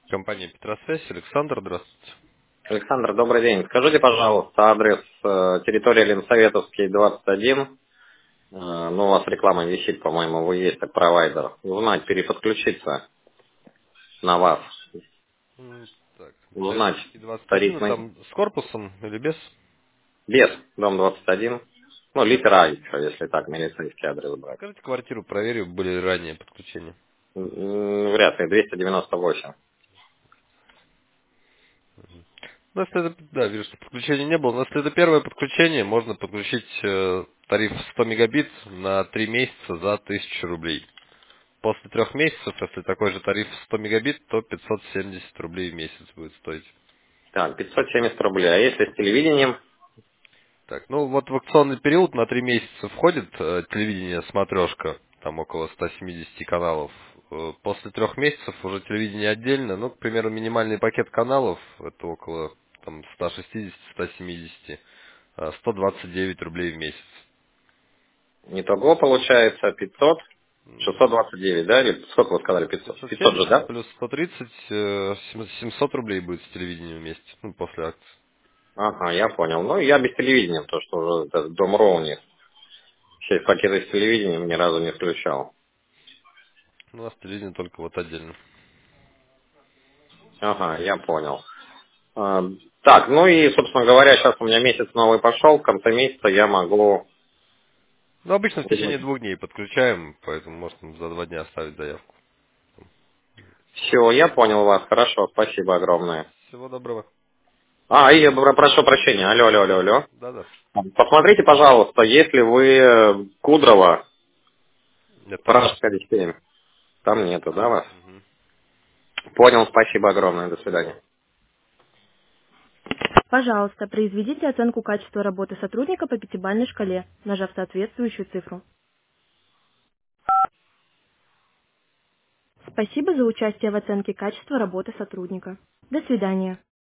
Компания Петросвязь. Александр, здравствуйте. Александр, добрый день. Скажите, пожалуйста, адрес территория Ленсоветовский, 21. Ну, у вас реклама висит, по-моему, вы есть как провайдер. Узнать, переподключиться на вас. Так, Узнать Советский 21, тарифный. там с корпусом или без? Без, дом 21. Ну, литера А еще, если так, милицейский адрес брать. Покажите квартиру, проверю, были ли ранее подключения. Вряд ли, 298. Ну, если это, да, вижу, что подключения не было. Но если это первое подключение, можно подключить тариф 100 мегабит на 3 месяца за 1000 рублей. После 3 месяцев, если такой же тариф 100 мегабит, то 570 рублей в месяц будет стоить. Так, 570 рублей. А если с телевидением? Так, ну вот в акционный период на 3 месяца входит телевидение смотрешка, там около 170 каналов. После 3 месяцев уже телевидение отдельно, ну, к примеру, минимальный пакет каналов, это около там 160-170, 129 рублей в месяц. Итого получается 500, 629, да? Или сколько вы сказали, Ну, 500? 500 же, 570 да? плюс 130, 700 рублей будет с телевидением вместе, ну, после акции. Ага, я понял. Ну, я без телевидения, то, что уже этот дом Роуни. Все пакеты с телевидением ни разу не включал. У нас телевидение только вот отдельно. Ага, я понял. А, так, ну и, собственно говоря, сейчас у меня месяц новый пошел, в конце месяца я могу... Ну, обычно в течение 2 дней подключаем, поэтому можно за 2 дня оставить заявку. Все, я понял вас, хорошо, спасибо огромное. Всего доброго. А, и прошу прощения, алло, алло, алло, алло. Да-да. Посмотрите, пожалуйста, если вы Кудрова, Нет, там нет. Пражская 7, там нету, да, вас? Мгм. Понял, спасибо огромное, до свидания. Пожалуйста, произведите оценку качества работы сотрудника по пятибалльной шкале, нажав соответствующую цифру. Спасибо за участие в оценке качества работы сотрудника. До свидания.